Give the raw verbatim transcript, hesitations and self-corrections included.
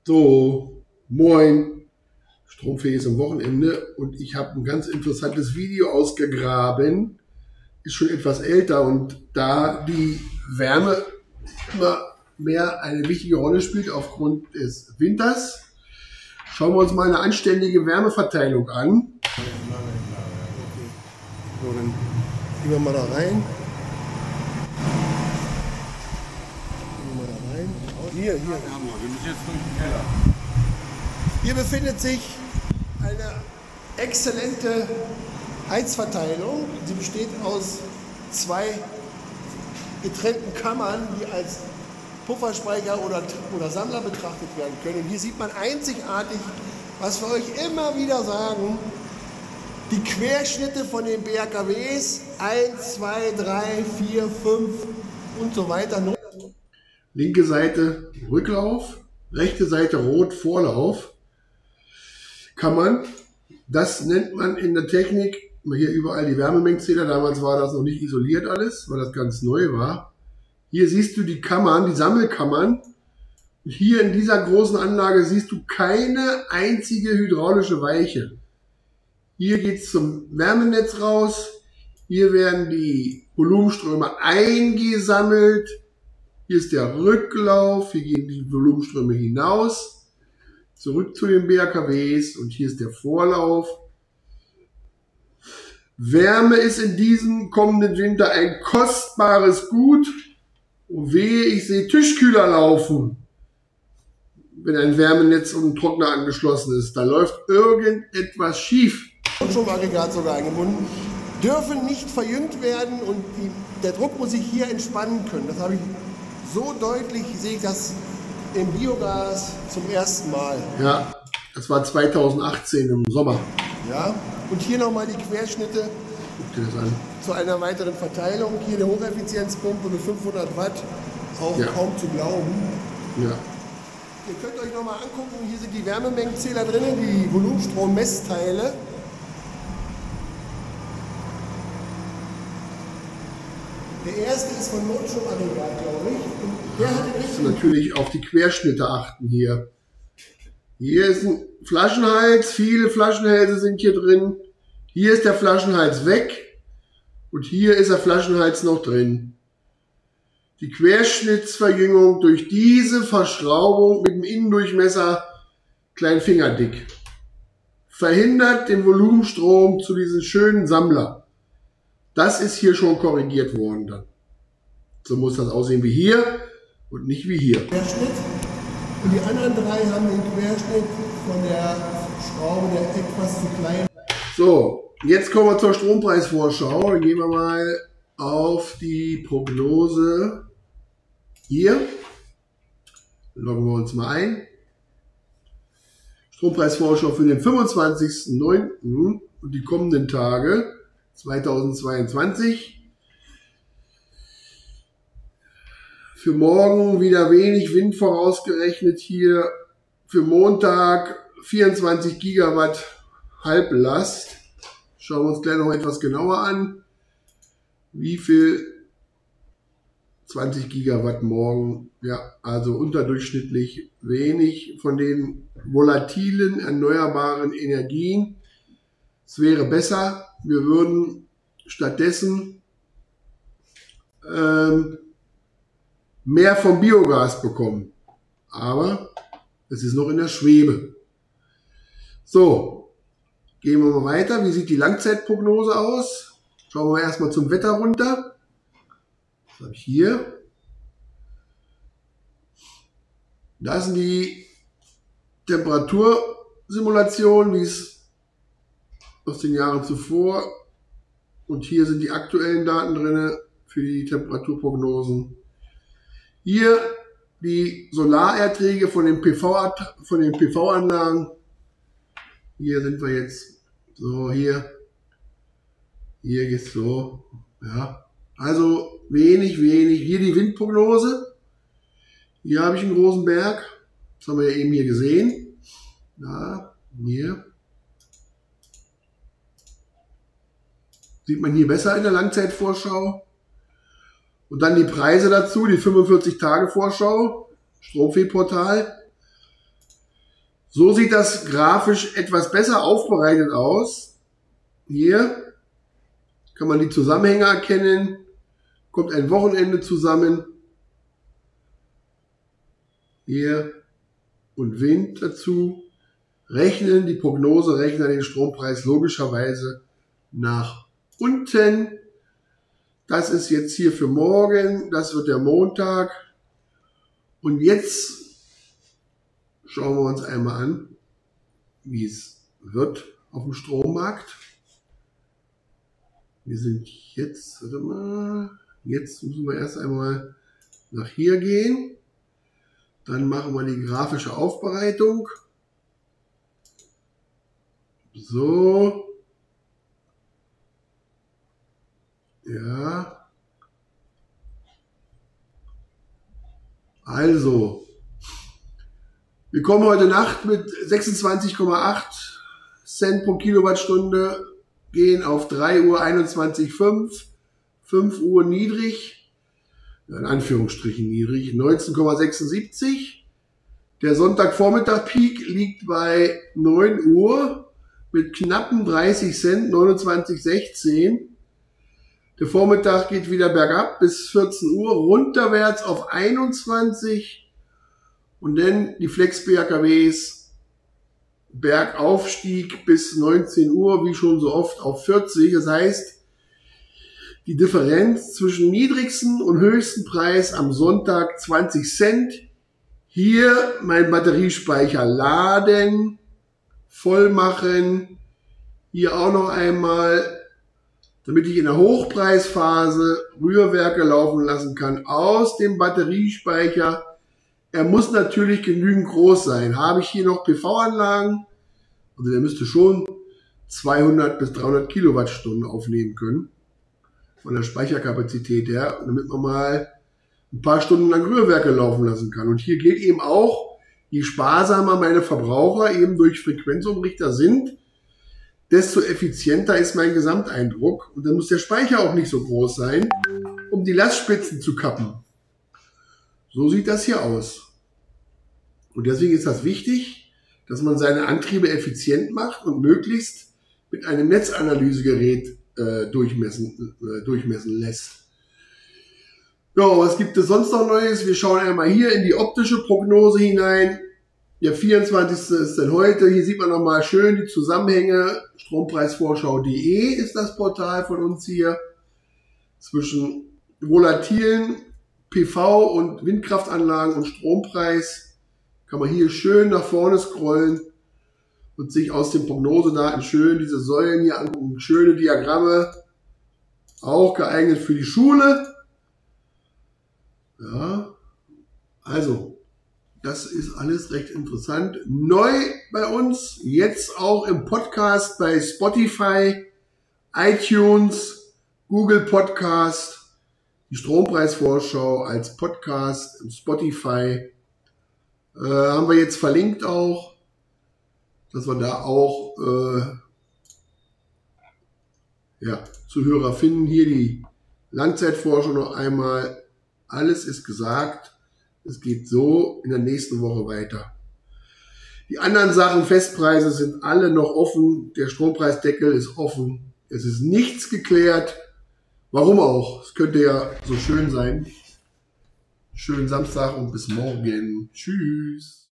So, moin, Stromfee ist am Wochenende und ich habe ein ganz interessantes Video ausgegraben, ist schon etwas älter und da die Wärme immer mehr eine wichtige Rolle spielt aufgrund des Winters, schauen wir uns mal eine anständige Wärmeverteilung an. Okay. So, dann gehen wir mal da rein. Hier, hier. Wir müssen jetzt durch den Keller. Hier befindet sich eine exzellente Heizverteilung. Sie besteht aus zwei getrennten Kammern, die als Pufferspeicher oder, oder Sammler betrachtet werden können. Und hier sieht man einzigartig, was wir euch immer wieder sagen, die Querschnitte von den B R K Ws eins, zwei, drei, vier, fünf und so weiter. Linke Seite Rücklauf, rechte Seite Rot Vorlauf. Kann man, das nennt man in der Technik, hier überall die Wärmemengenzähler, damals war das noch nicht isoliert alles, weil das ganz neu war. Hier siehst du die Kammern, die Sammelkammern. Und hier in dieser großen Anlage siehst du keine einzige hydraulische Weiche. Hier geht es zum Wärmenetz raus, hier werden die Volumenströme eingesammelt. Hier ist der Rücklauf, hier gehen die Volumenströme hinaus, zurück zu den B R K Ws und hier ist der Vorlauf. Wärme ist in diesem kommenden Winter ein kostbares Gut. Und wehe, ich sehe Tischkühler laufen, wenn ein Wärmenetz und ein Trockner angeschlossen ist. Da läuft irgendetwas schief. Und schon Aggregat sogar eingebunden. Dürfen nicht verjüngt werden und die, der Druck muss sich hier entspannen können. Das habe ich so deutlich, sehe ich das im Biogas zum ersten Mal. Ja, das war zweitausendachtzehn im Sommer. Ja, und hier nochmal die Querschnitte. Guck dir das an. Zu einer weiteren Verteilung. Hier eine Hocheffizienzpumpe mit fünfhundert Watt, auch ja. Kaum zu glauben. Ja. Ihr könnt euch nochmal angucken, hier sind die Wärmemengenzähler drin, die Volumenstrommessteile. Der erste ist von Notstromaggregat, glaube ich. Und der hat den richtigen. Natürlich auf die Querschnitte achten hier. Hier ist ein Flaschenhals, viele Flaschenhälse sind hier drin. Hier ist der Flaschenhals weg und hier ist der Flaschenhals noch drin. Die Querschnittsverjüngung durch diese Verschraubung mit dem Innendurchmesser Kleinfingerdick verhindert den Volumenstrom zu diesem schönen Sammler. Das ist hier schon korrigiert worden dann. So muss das aussehen wie hier und nicht wie hier. Querschnitt. Und die anderen drei haben den Querschnitt von der Schraube, der etwas zu klein. So, jetzt kommen wir zur Strompreisvorschau. Dann gehen wir mal auf die Prognose hier. Loggen wir uns mal ein. Strompreisvorschau für den fünfundzwanzigsten neunten und die kommenden Tage zweitausendzweiundzwanzig. Für morgen wieder wenig Wind vorausgerechnet hier. Für Montag vierundzwanzig Gigawatt Halblast. Schauen wir uns gleich noch etwas genauer an. Wie viel? zwanzig Gigawatt morgen. Ja, also unterdurchschnittlich wenig von den volatilen, erneuerbaren Energien. Es wäre besser, wir würden stattdessen ähm, mehr vom Biogas bekommen. Aber es ist noch in der Schwebe. So, gehen wir mal weiter. Wie sieht die Langzeitprognose aus? Schauen wir erstmal zum Wetter runter. Was habe ich hier? Das sind die Temperatursimulationen, wie es aus den Jahren zuvor, und hier sind die aktuellen Daten drin für die Temperaturprognosen. Hier die Solarerträge von den P V, von den P V-Anlagen. Hier sind wir jetzt so, hier, hier geht's so, ja, also wenig, wenig. Hier die Windprognose. Hier habe ich einen großen Berg, das haben wir ja eben hier gesehen. Ja, hier. Sieht man hier besser in der Langzeitvorschau. Und dann die Preise dazu, die fünfundvierzig Tage Vorschau, Stromfee-Portal. So sieht das grafisch etwas besser aufbereitet aus. Hier kann man die Zusammenhänge erkennen. Kommt ein Wochenende zusammen. Hier und Wind dazu. Rechnen, die Prognose rechnet den Strompreis logischerweise nach unten. Das ist jetzt hier für morgen. Das wird der Montag. Und jetzt schauen wir uns einmal an, wie es wird auf dem Strommarkt. Wir sind jetzt, warte mal, jetzt müssen wir erst einmal nach hier gehen. Dann machen wir die grafische Aufbereitung. So. Ja. Also. Wir kommen heute Nacht mit sechsundzwanzig Komma acht Cent pro Kilowattstunde, gehen auf drei Uhr einundzwanzig Komma fünf, fünf Uhr niedrig, in Anführungsstrichen niedrig, neunzehn Komma sechsundsiebzig. Der Sonntagvormittag Peak liegt bei neun Uhr mit knappen dreißig Cent, neunundzwanzig Komma sechzehn. Der Vormittag geht wieder bergab bis vierzehn Uhr, runterwärts auf einundzwanzig. Und dann die Flex-B A K Ws, Bergaufstieg bis neunzehn Uhr, wie schon so oft, auf vierzig. Das heißt, die Differenz zwischen niedrigsten und höchsten Preis am Sonntag zwanzig Cent. Hier mein Batteriespeicher laden, voll machen. Hier auch noch einmal, damit ich in der Hochpreisphase Rührwerke laufen lassen kann aus dem Batteriespeicher. Er muss natürlich genügend groß sein. Habe ich hier noch P V-Anlagen, also der müsste schon zweihundert bis dreihundert Kilowattstunden aufnehmen können, von der Speicherkapazität her, damit man mal ein paar Stunden lang Rührwerke laufen lassen kann. Und hier geht eben auch, je sparsamer meine Verbraucher eben durch Frequenzumrichter sind, desto effizienter ist mein Gesamteindruck. Und dann muss der Speicher auch nicht so groß sein, um die Lastspitzen zu kappen. So sieht das hier aus. Und deswegen ist das wichtig, dass man seine Antriebe effizient macht und möglichst mit einem Netzanalysegerät äh, durchmessen, äh, durchmessen lässt. Ja, was gibt es sonst noch Neues? Wir schauen einmal hier in die optische Prognose hinein. Der vierundzwanzigste ist denn heute. Hier sieht man nochmal schön die Zusammenhänge. Strompreisvorschau punkt de ist das Portal von uns hier. Zwischen volatilen P V- und Windkraftanlagen und Strompreis kann man hier schön nach vorne scrollen und sich aus den Prognosedaten schön diese Säulen hier angucken. Schöne Diagramme, auch geeignet für die Schule. Ja, also, das ist alles recht interessant. Neu bei uns, jetzt auch im Podcast bei Spotify, iTunes, Google Podcast. Die Strompreisvorschau als Podcast im Spotify äh, haben wir jetzt verlinkt auch, dass wir da auch äh, ja, Zuhörer finden. Hier die Langzeitforschung noch einmal. Alles ist gesagt. Es geht so in der nächsten Woche weiter. Die anderen Sachen, Festpreise, sind alle noch offen. Der Strompreisdeckel ist offen. Es ist nichts geklärt. Warum auch? Es könnte ja so schön sein. Schönen Samstag und bis morgen. Tschüss.